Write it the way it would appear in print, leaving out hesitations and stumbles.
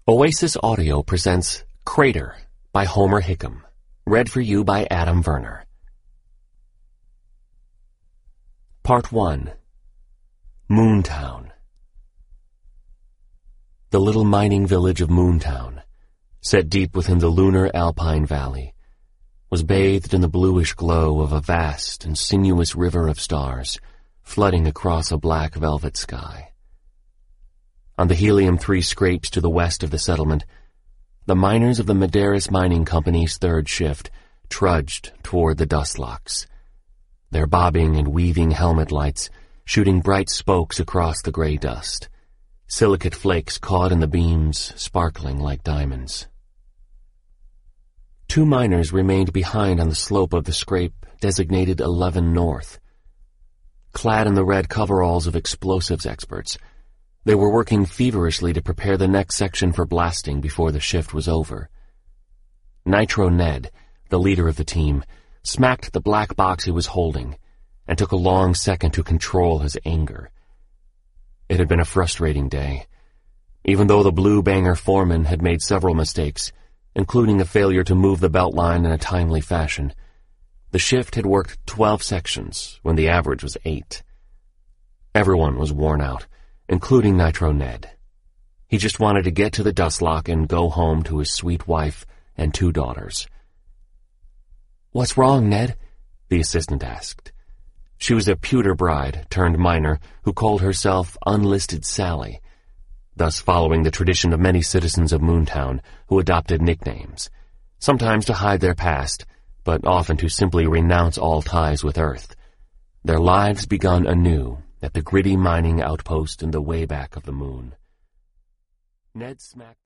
Oasis Audio presents Crater by Homer Hickam, read for you by Adam Verner. Part 1. Moontown. The little mining village of Moontown, set deep within the lunar alpine valley, was bathed in the bluish glow of a vast and sinuous river of stars flooding across a black velvet sky. On the Helium-3 scrapes to the west of the settlement, the miners of the Medeiros Mining Company's third shift trudged toward the dust locks, their bobbing and weaving helmet lights shooting bright spokes across the gray dust, silicate flakes caught in the beams sparkling like diamonds. Two miners remained behind on the slope of the scrape designated 11 North. Clad in the red coveralls of explosives experts, they were working feverishly to prepare the next section for blasting before the shift was over. Nitro Ned, the leader of the team, smacked the black box he was holding and took a long second to control his anger. It had been a frustrating day. Even though the Blue Banger foreman had made several mistakes, including a failure to move the belt line in a timely fashion, the shift had worked 12 sections when the average was 8. Everyone was worn out, including Nitro Ned. He just wanted to get to the dust lock and go home to his sweet wife and 2 daughters. "What's wrong, Ned?" the assistant asked. She was a pewter bride turned miner who called herself Unlisted Sally, thus following the tradition of many citizens of Moontown who adopted nicknames, sometimes to hide their past, but often to simply renounce all ties with Earth, their lives begun anew at the gritty mining outpost in the way back of the moon. Ned smacked